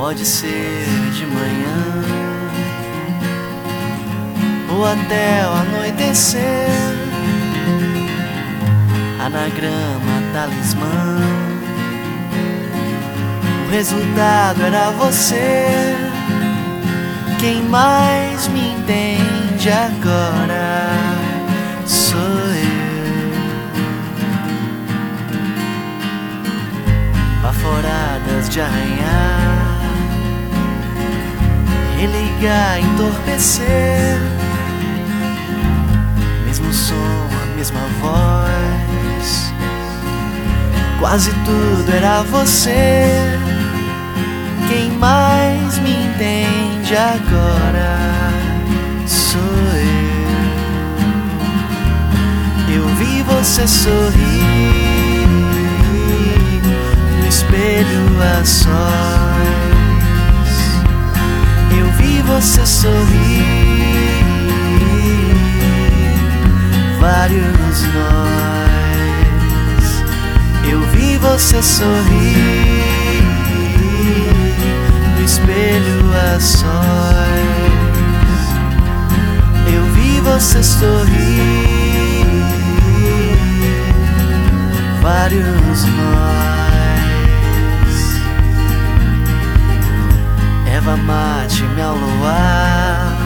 Pode ser de manhã ou até o anoitecer. Anagrama, talismã, o resultado era você. Quem mais me entende agora sou eu. Baforadas de arranhar, religar, entorpecer. Mesmo som, a mesma voz, quase tudo era você. Quem mais me entende agora sou eu. Eu vi você sorrir no espelho a sós. Eu vi você sorrir, vários nós. Eu vi você sorrir no espelho a sós. Eu vi você sorrir, vários nós. Erva mate, mel luar,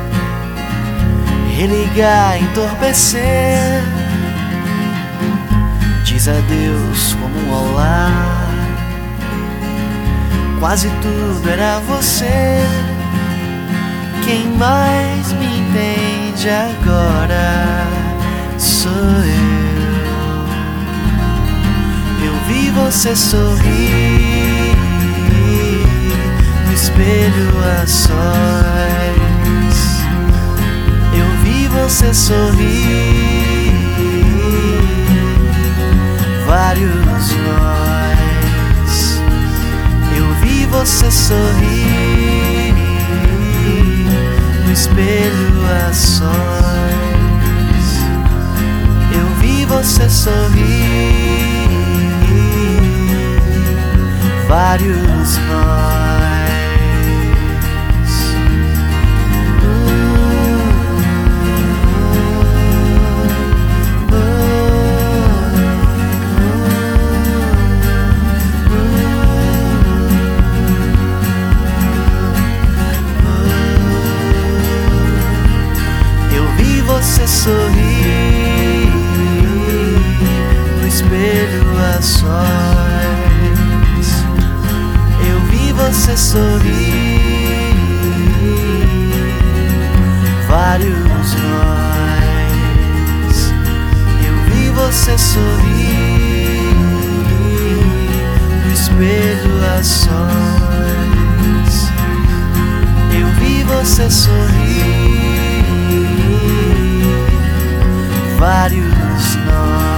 religar, entorpecer. Diz adeus como um olá, quase tudo era você. Quem mais me entende agora sou eu. Eu vi você sorrir no espelho a sós. Eu vi você sorrir, vários nós. Eu vi você sorrir no espelho a sós. Eu vi você sorrir, vários nós. Você sorrir no espelho a sós. Eu vi você sorrir, vários nós. Eu vi você sorrir no espelho a sós. Eu vi você sorrir, vários nós.